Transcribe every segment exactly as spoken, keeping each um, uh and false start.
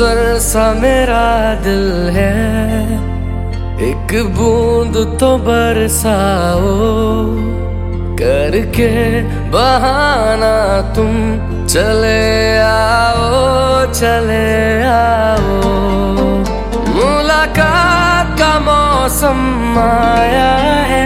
गुलजार सा मेरा दिल है, एक बूंद तो बरसाओ, करके बहाना तुम चले आओ, चले आओ। मुलाकात का मौसम आया है,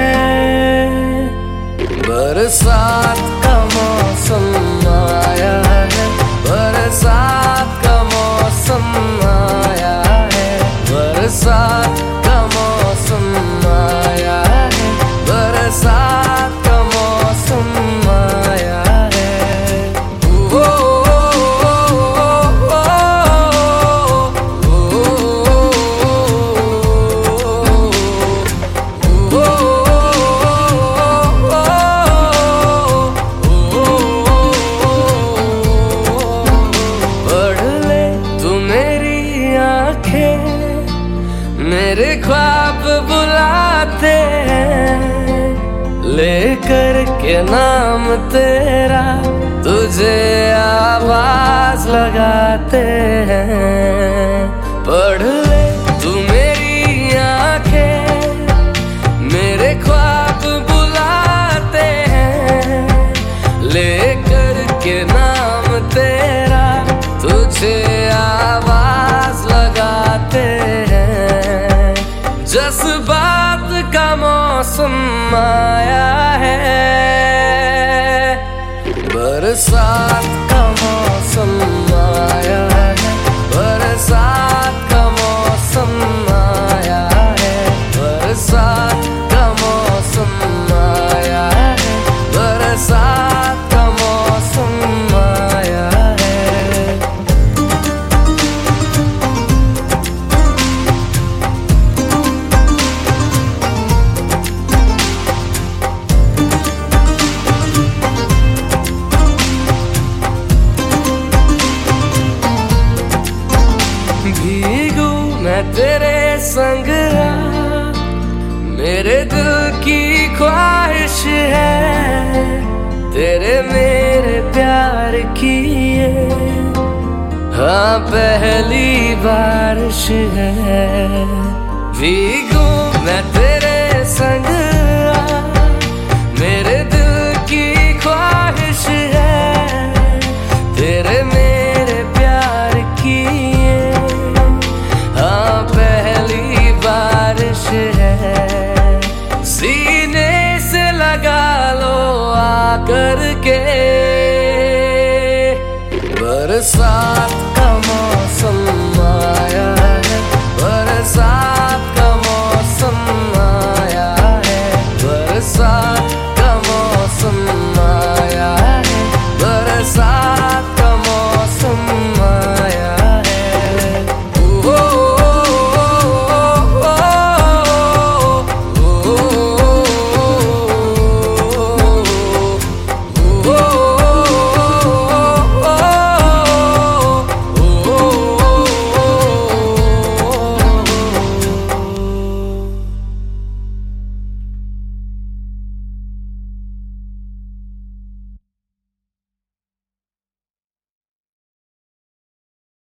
बरसात का मौसम आया है, बरसात का मौसम आया है, बरसात का मौसम आया है, बरसात का मौसम आया है। ओ, मेरे ख्वाब बुलाते हैं, लेकर के नाम तेरा तुझे आवाज लगाते हैं। पढ़ ले तू मेरी आंखें, मेरे ख्वाब बुलाते हैं, लेकर के नाम तेरा तुझे आवाज लगाते हैं। जज्बात का मौसम आया है, बरसात का मौसम आया है, बरसात का मौसम आया है, बरसात का मौसम आया है, बरसात का मौसम आया है। भीगू मैं तेरे संग, मेरे दिल की ख्वाहिश है, तेरे मेरे प्यार की ये हाँ पहली बारिश है। भीगू मैं तेरे संग, मेरे दिल की ख्वाहिश है, तेरे मेरे प्यार की बारिश है। सीने से लगा लो आकर के, बरसात